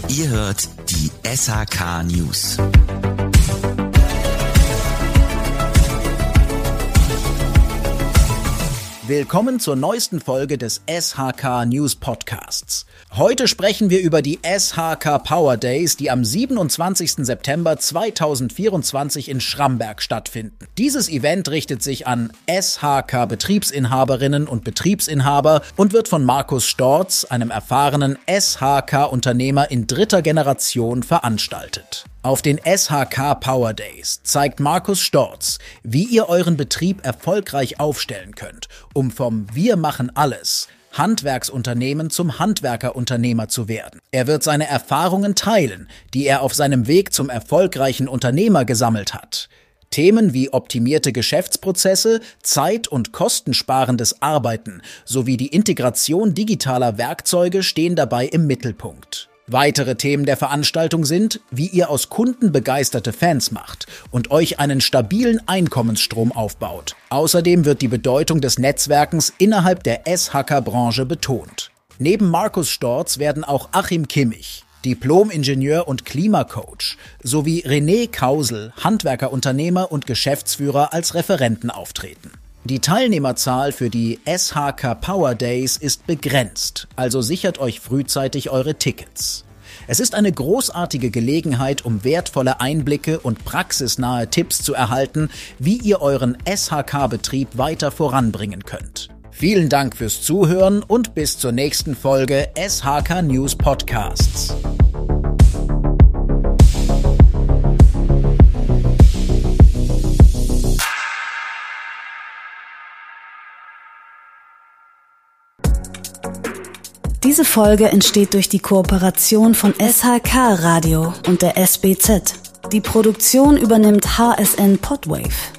Ihr hört die SHK News. Willkommen zur neuesten Folge des SHK News Podcasts. Heute sprechen wir über die SHK Power Days, die am 27. September 2024 in Schramberg stattfinden. Dieses Event richtet sich an SHK-Betriebsinhaberinnen und Betriebsinhaber und wird von Markus Storz, einem erfahrenen SHK-Unternehmer in dritter Generation, veranstaltet. Auf den SHK Power Days zeigt Markus Storz, wie ihr euren Betrieb erfolgreich aufstellen könnt, um vom Wir machen alles Handwerksunternehmen zum Handwerkerunternehmer zu werden. Er wird seine Erfahrungen teilen, die er auf seinem Weg zum erfolgreichen Unternehmer gesammelt hat. Themen wie optimierte Geschäftsprozesse, zeit- und kostensparendes Arbeiten sowie die Integration digitaler Werkzeuge stehen dabei im Mittelpunkt. Weitere Themen der Veranstaltung sind, wie ihr aus Kunden begeisterte Fans macht und euch einen stabilen Einkommensstrom aufbaut. Außerdem wird die Bedeutung des Netzwerkens innerhalb der SHK-Branche betont. Neben Markus Storz werden auch Achim Kimmich, Diplom-Ingenieur und Klimacoach, sowie René Kausel, Handwerkerunternehmer und Geschäftsführer, als Referenten auftreten. Die Teilnehmerzahl für die SHK Power Days ist begrenzt, also sichert euch frühzeitig eure Tickets. Es ist eine großartige Gelegenheit, um wertvolle Einblicke und praxisnahe Tipps zu erhalten, wie ihr euren SHK-Betrieb weiter voranbringen könnt. Vielen Dank fürs Zuhören und bis zur nächsten Folge SHK News Podcasts. Diese Folge entsteht durch die Kooperation von SHK Radio und der SBZ. Die Produktion übernimmt HSN Podwave.